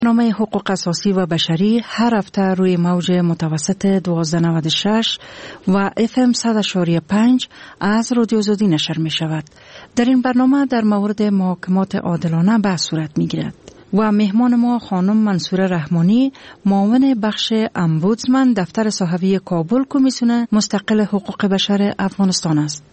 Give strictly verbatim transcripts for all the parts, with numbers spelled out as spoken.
برنامه حقوق اساسی و بشری هر هفته روی موج متوسط دوازده نود و شش و اف ام صد و پنج از رادیو آزادی نشر می شود. در این برنامه در مورد محاکمات عادلانه بحث صورت می گیرد و مهمان ما خانم منصوره رحمانی، معاون بخش امبودسمن دفتر صحوی کابل کمیسیون مستقل حقوق بشر افغانستان است.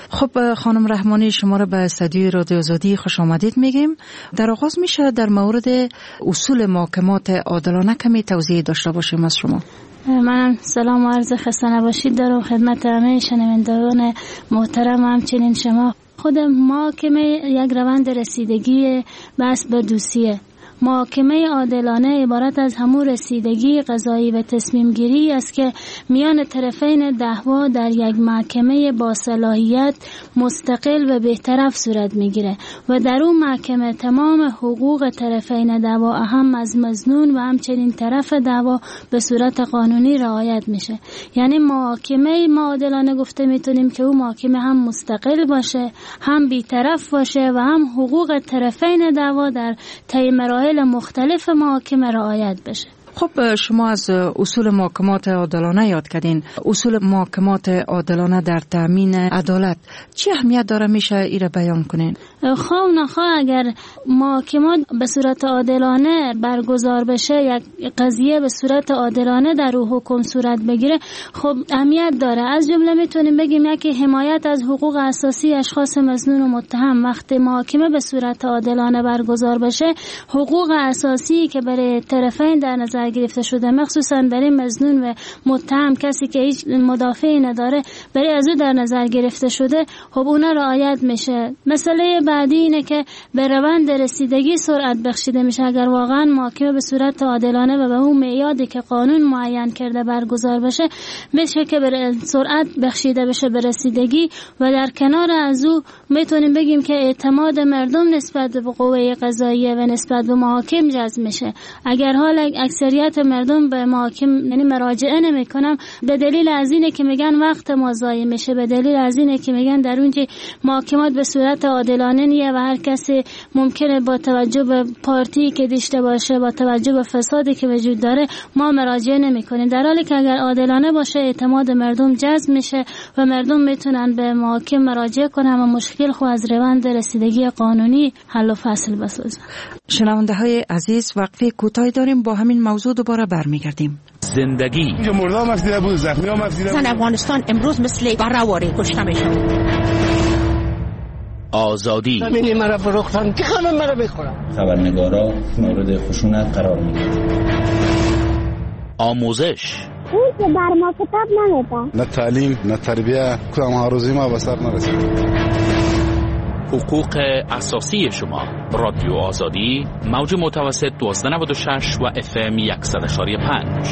خب خانم رحمانی، شما را به استودیوی رادیو آزادی خوش آمدید میگیم. در آغاز میشه در مورد اصول محاکمات عادلانه کمی توضیح داشته باشیم از شما. منم سلام و عرض خسته نباشید دارم خدمت همه شنوندگان محترم. همچنین شما خود محاکمه یک روند رسیدگی بحث به دوستیه. محاکمه عادلانه عبارت از همون رسیدگی قضایی و تصمیم گیری است که میان طرفین دعوا در یک محکمه با صلاحیت مستقل و بی‌طرف صورت میگیره و در اون محکمه تمام حقوق طرفین دعوا اهم از مظنون و همچنین طرف دعوا به صورت قانونی رعایت میشه. یعنی محاکمه عادلانه گفته میتونیم که اون محاکمه هم مستقل باشه، هم بی‌طرف باشه و هم حقوق طرفین دعوا در طی مراحل مختلف محاکمه رعایت بشه. خب شما از اصول محاکمات عادلانه یاد کردین. اصول محاکمات عادلانه در تامین عدالت چه اهمیت داره، میشه ایره بیان کنین؟ خواه نخواه اگر محاکمات به صورت عادلانه برگزار بشه، یک قضیه به صورت عادلانه در او حکم صورت بگیره، خب اهمیت داره. از جمله میتونیم بگیم یکی حمایت از حقوق اساسی اشخاص مظنون و متهم. وقتی محاکمه به صورت عادلانه برگزار بشه، حقوق اساسی که برای طرفین در نظر گرفته شده، مخصوصا برای مظنون و متهم، کسی که هیچ مدافعی نداره، برای از او در نظر گرفته شده، خب اونا رعایت میشه. مسئله بعدی اینه که به روند رسیدگی سرعت بخشیده میشه. اگر واقعا محاکمه به صورت عادلانه و به اون معیاری که قانون معین کرده برگزار بشه، میشه که به سرعت بخشیده بشه به رسیدگی و در کنار از او میتونیم بگیم که اعتماد مردم نسبت به قوه قضاییه و نسبت به محاکم جذب میشه. اگر حال اکثریت مردم به محاکم یعنی مراجعه نمیکنن، به دلیل از اینه که میگن وقت ما ضایع میشه، به دلیل از اینه که میگن در اونجا محاکمات به صورت عادلانه نیه و هر کسی ممکنه با توجه به پارتی که داشته باشه، با توجه به فسادی که وجود داره، ما مراجعه نمیکنیم. در حالی که اگر عادلانه باشه، اعتماد مردم جذب میشه و مردم میتونن به محاکم مراجعه کنن و مشکل خو از روند رسیدگی قانونی حل و فصل بسازن. شنونده های عزیز، وقفه کوتاهی داریم، با همین موضوع دوباره برمیگردیم. زندگی مردم مفیده بود، زخمی ها مفیده بود. زن افغانستان امروز مثل برهواری کشته میشن. آزادی زمینی مرا فروختن که همه مرا بخورن. خبرنگارا مورد خشونت قرار میگیرن. آموزش اون که بر ما کتاب نمیدن. نه تعلیم نه تربیه، کدام هاروزی ما به سر نرسید. حقوق اساسی شما. رادیو آزادی موج متوسط دوازده نود و شش و اف ام صد و پنج.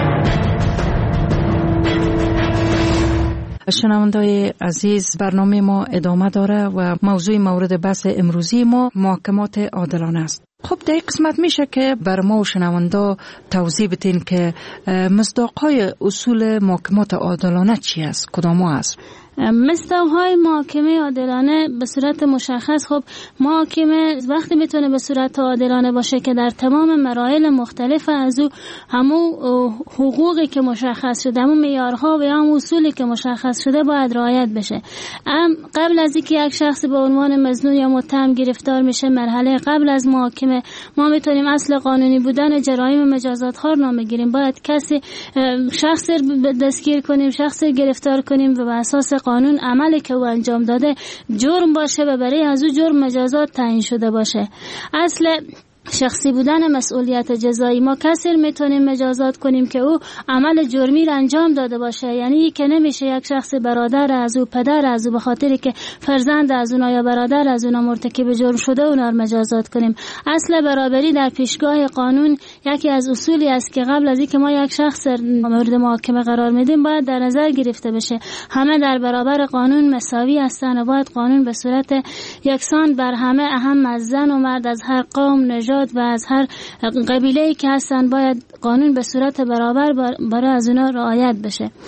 شنونده‌های عزیز، برنامه ما ادامه داره و موضوع مورد بحث امروزی ما محاکمات عادلانه است. خب در این قسمت میشه که بر ما و شنونده توضیح بدین که مصداق‌های اصول محاکمات عادلانه چی است، کدام است؟ مصداق‌های محاکمه عادلانه به صورت مشخص. خب محاکمه وقتی میتونه به صورت عادلانه باشه که در تمام مراحل مختلف از او همون حقوقی که مشخص شده، همون معیارها و هم اصولی که مشخص شده باید رعایت بشه. ام قبل از اینکه یک شخص به عنوان مظنون یا متهم گرفتار میشه، مرحله قبل از محاکمه ما میتونیم اصل قانونی بودن جرایم و مجازات ها رو نام بگیریم. باید کسی شخص دستگیر کنیم، شخص گرفتار کنیم و به اساس قانون عملی که او انجام داده جرم باشه و برای از او جرم مجازات تعیین شده باشه. اصل شخصی بودن مسئولیت جزایی، ما کسی میتونیم مجازات کنیم که او عمل جرمی را انجام داده باشه. یعنی که نمیشه یک شخص برادر از او، پدر از او، به خاطری که فرزند از اونها یا برادر از اونها مرتکب جرم شده اونا رو مجازات کنیم. اصل برابری در پیشگاه قانون یکی از اصولی است که قبل از اینکه ما یک شخص مورد محاکمه قرار میدیم باید در نظر گرفته بشه. همه در برابر قانون مساوی هستند و باید قانون به صورت یکسان بر همه، اهم از زن و مرد، از هر قوم، نژاد و از هر قبیله‌ای که هستن، باید قانون به صورت برابر برای از اونا رعایت بشه.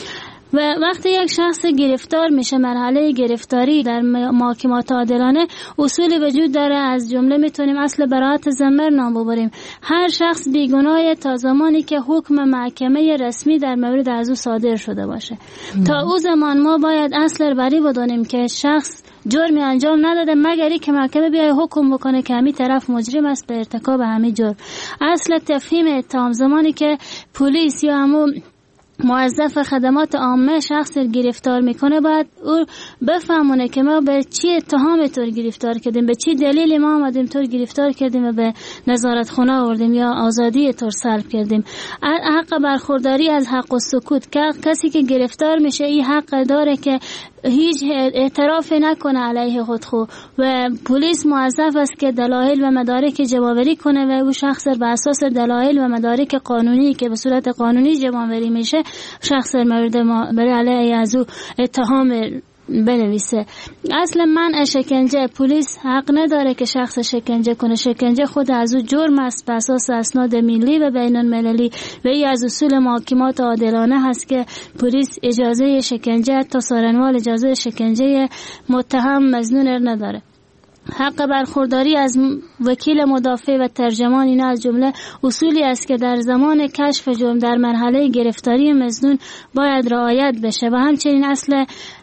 و وقتی یک شخص گرفتار میشه، مرحله گرفتاری در محاکمات عادلانه اصولی وجود داره، از جمله میتونیم اصل براءت ذمه نام ببریم. هر شخص بیگناه تا زمانی که حکم محکمه رسمی در مورد از او صادر شده باشه. ام. تا او زمان ما باید اصل بری بدونیم که شخص جرمی انجام نداده، مگر اینکه محکمه بیای حکم بکنه که همین طرف مجرم است به ارتکاب همین جرم. اصل تفهیم اتهام زمانی که پلیس یا همون موظف خدمات عامه شخص گرفتار میکنه، باید او بفهمونه که ما به چی اتهام طور گرفتار کردیم، به چی دلیلی ما آمدیم طور گرفتار کردیم و به نظارت خانه آوردیم یا آزادی طور سلب کردیم. حق برخورداری از حق و سکوت، که کسی که گرفتار میشه این حق داره که هیچ اعتراف نکنه علیه خود خو و پلیس موظف است که دلایل و مدارک جمع‌آوری کنه و او شخص بر اساس دلایل و مدارک قانونی که به صورت قانونی جمع‌آوری میشه شخص مورد ما برای علیه از او اتهام بنویسه. اصل منع شکنجه، پلیس حق نداره که شخص شکنجه کنه. شکنجه خود از او جرم است به اساس اسناد ملی و بین المللی و این از اصول محاکمات عادلانه هست که پلیس اجازه شکنجه تا سارنوال اجازه شکنجه متهم مظنون نداره. حق برخورداری از وکیل مدافع و ترجمان، اینا از جمله اصولی است که در زمان کشف جرم در مرحله گرفتاری مظنون باید رعایت بشه و همچنین اصل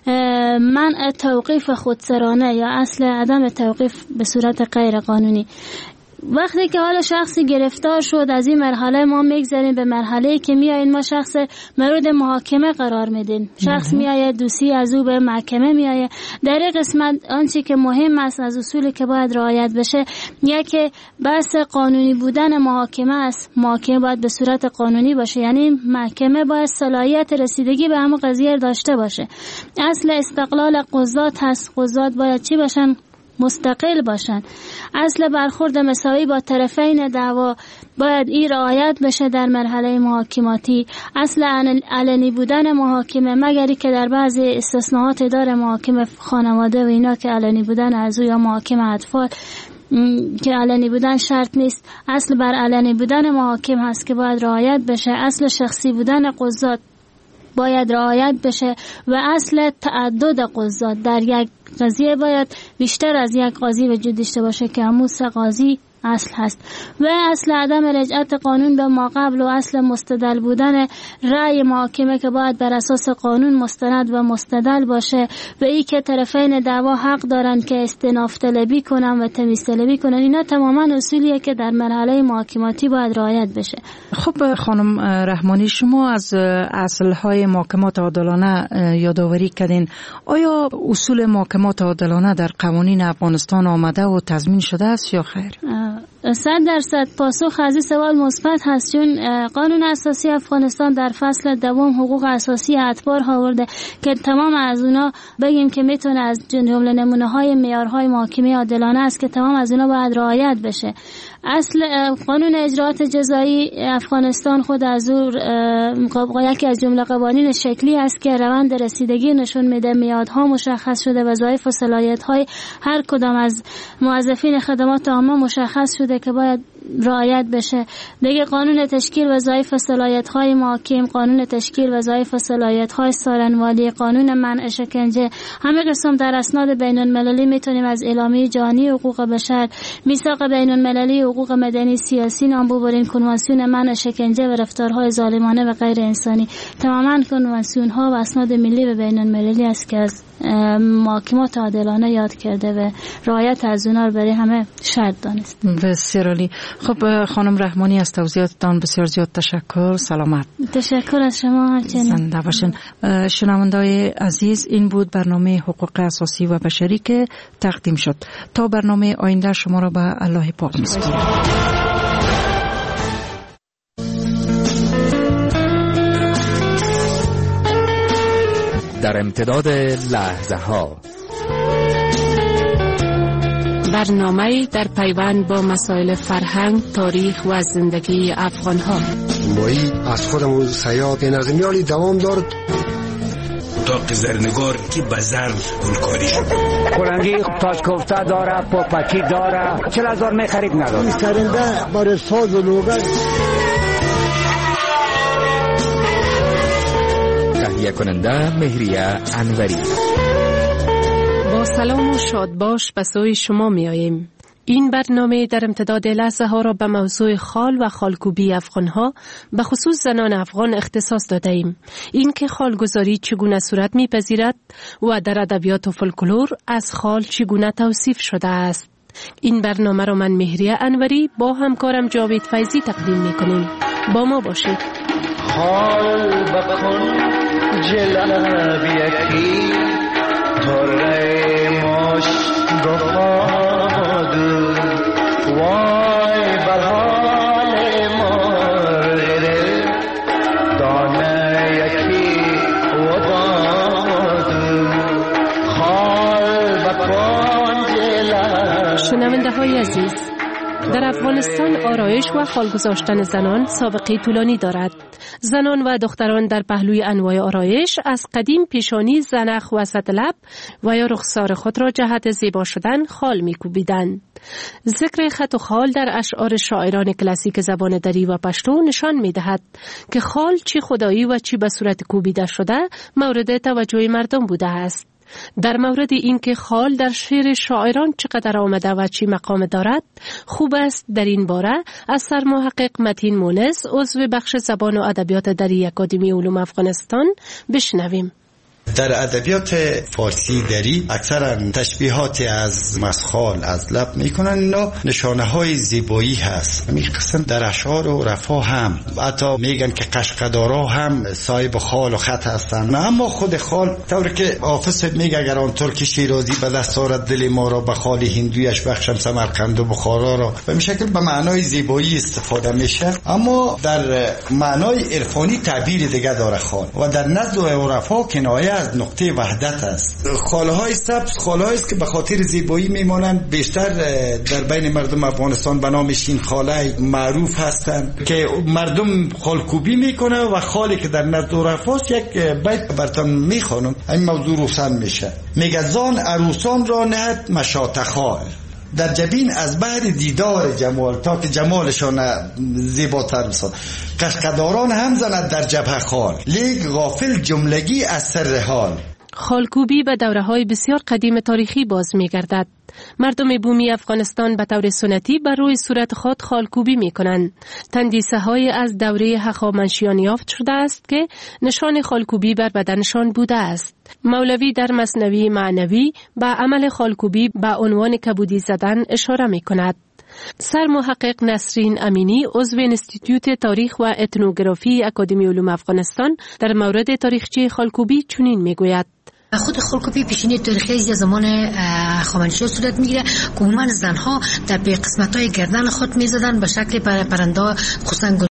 منع توقیف خودسرانه یا اصل عدم توقیف به صورت غیر قانونی. وقتی که حالا شخصی گرفتار شد، از این مرحله ما میگذاریم به مرحله که میایین ما شخص مورد محاکمه قرار میدین. شخص میایه، دوستی از او به محکمه میایه. در این قسمت آنچه که مهم است از اصولی که باید رعایت بشه، یکی بحث قانونی بودن محاکمه است. محاکمه باید به صورت قانونی باشه، یعنی محکمه باید صلاحیت رسیدگی به همون قضیه داشته باشه. اصل استقلال قضات هست، قضات باید چی باشن؟ مستقل باشن. اصل برخورد مساوی با طرفین دعوا باید این رعایت بشه در مرحله محاکماتی. اصل علنی بودن محاکمه، مگری که در بعضی استثناءات داره محاکمه خانواده و اینا که علنی بودن از یا محاکمه اطفال که علنی بودن شرط نیست. اصل بر علنی بودن محاکم هست که باید رعایت بشه. اصل شخصی بودن قضات باید رعایت بشه و اصل تعدد قضات، در یک قضیه باید بیشتر از یک قاضی وجود داشته باشه که همون سه قاضی اصل هست. و اصل عدم رجعت قانون به ما قبل و اصل مستدل بودن رأی محاکمه که باید بر اساس قانون مستند و مستدل باشه و ای که طرفین دعوا حق دارن که استئناف طلبی کنن و تمیز طلبی کنن. اینا تماما اصولیه که در مرحله محاکماتی باید رعایت بشه. خب خانم رحمانی، شما از اصلهای محاکمات عادلانه یادآوری کردین. آیا اصول محاکمات عادلانه در قوانین افغانستان آمده و تضمین شده است یا خیر؟ صد درصد پاسخ از این سوال مثبت هست، چون قانون اساسی افغانستان در فصل دوم حقوق اساسی اتباع آورده که تمام از اونا بگیم که میتونه از جمله نمونه های معیارهای محاکمه عادلانه است که تمام از اونا باید رعایت بشه. اصل قانون اجراءات جزایی افغانستان خود از او یکی از جمله قوانین شکلی است که روند رسیدگی نشون میده، میادها مشخص شده، وظایف و صلاحیت‌های هر کدام از موظفین خدمات عامه مشخص شده که باید رعایت بشه. دیگه قانون تشکیل وظایف و صلاحیت‌های محاکم، قانون تشکیل وظایف و صلاحیت‌های سارنوالی، قانون منع شکنجه، همه قسم در اسناد بین‌المللی میتونیم از اعلامیه جهانی حقوق بشر، میثاق بین‌المللی حقوق مدنی سیاسی نام ببریم، کنوانسیون منع شکنجه و رفتارهای ظالمانه و غیر انسانی. تماما کنوانسیون‌ها و اسناد ملی و بین‌المللی است که از محاکمات عادلانه یاد کرده و رعایت از اونها برای همه شرط دانست. بسیار عالی. خب خانم رحمانی، از توضیحاتتان بسیار زیاد تشکر. سلامت. تشکر از شما. همچنین زنده باشین. شنونده‌های عزیز، این بود برنامه حقوق اساسی و بشری که تقدیم شد. تا برنامه آینده شما را به الله پاک می‌سپارم. در امتداد لحظه ها، برنامه در پیوند با مسائل فرهنگ، تاریخ و زندگی افغان ها. مایی از خودمون سیاد نظمیالی دوام دارد. اتاق زرنگار که بزرگ گلکاری شد. کلنگی تاج کوفته داره، پاپکی داره، چل هزار می خرید نداره. سرنده برای ساز و لوگن. تهیه کننده مهریه انوری. با سلام و شادباش به سوی شما می آییم. این برنامه در امتداد لحظه ها را به موضوع خال و خالکوبی افغان ها به خصوص زنان افغان اختصاص داده ایم. این که خالگذاری چگونه صورت می پذیرد و در ادبیات و فولکلور از خال چگونه توصیف شده است. این برنامه را من مهریه انوری با همکارم جاوید فیضی تقدیم می کنیم. با ما باشید. خال بکن جلب یکی تره ماش گفادو وای بر حال مرغره دانه یکی و دادو خال بکن جلب. شنونده های عزیز، در افغانستان آرایش و خال گذاشتن زنان سابقه طولانی دارد. زنان و دختران در پهلوی انواع آرایش از قدیم پیشانی، زنخ، وسط لب و یا رخسار خود را جهت زیبا شدن خال می‌کوبیدند. ذکر خط و خال در اشعار شاعران کلاسیک زبان دری و پشتو نشان می‌دهد که خال چی خدایی و چی به صورت کوبیده شده مورد توجه مردم بوده است. در مورد اینکه خال در شعر شاعران چقدر آمده و چی مقام دارد، خوب است در این باره از سرمحقق متین مونس، عضو بخش زبان و ادبیات دری اکادمی علوم افغانستان بشنویم. در ادبیات فارسی دری اکثرا تشبیهات از مسخال از لب میکنن. اینا نشانه های زیبایی هست. همین قسم در اشعار و رفا هم حتی میگن که قشقدارا هم صاحب خال و خط هستن. اما خود خال طوری که حافظ میگه اگر آن ترک شیرازی به دست آرد دل ما را، به خال هندویش بخشم سمرقند و بخارا را، به این شکل به معنای زیبایی استفاده میشه. اما در معنای عرفانی تعبیر دیگه داره خال و در نزد و رفا کنایه از نقطه وحدت است. خالهای سبز خالهایی است که به خاطر زیبایی میمانند. بیشتر در بین مردم افغانستان به نام شین خاله معروف هستند که مردم خالکوبی میکنه و خالی که در نزد و رفاست یک بیت براتون میخوانم. این موضوع روشن میشه. میگه زان عروسان را نهد مشاط خال در جبین از بحر دیدار جمال، تا که جمالشان زیباتر بساد. قشقداران هم زند در جبهه خال، لیک غافل جملگی از سر حال. خالکوبی به دوره‌های بسیار قدیم تاریخی باز می‌گردد. مردم بومی افغانستان به طور سنتی بر روی صورت خود خالکوبی می‌کنند. تندیسه‌های از دوره هخامنشیان یافت شده است که نشان خالکوبی بر بدنشان بوده است. مولوی در مثنوی معنوی به عمل خالکوبی به عنوان کبودی زدن اشاره می‌کند. سرمحقق نسرین امینی، عضو انستیتوت تاریخ و اتنوگرافی اکادمی علوم افغانستان، در مورد تاریخچه خالکوبی چنین میگوید: خود خالکوبی پیشینه تاریخی از زمان هخامنشیان صورت میگیره که عموما زنها در به قسمت‌های گردن خود میزدن به شکل پر پرنده خصوصا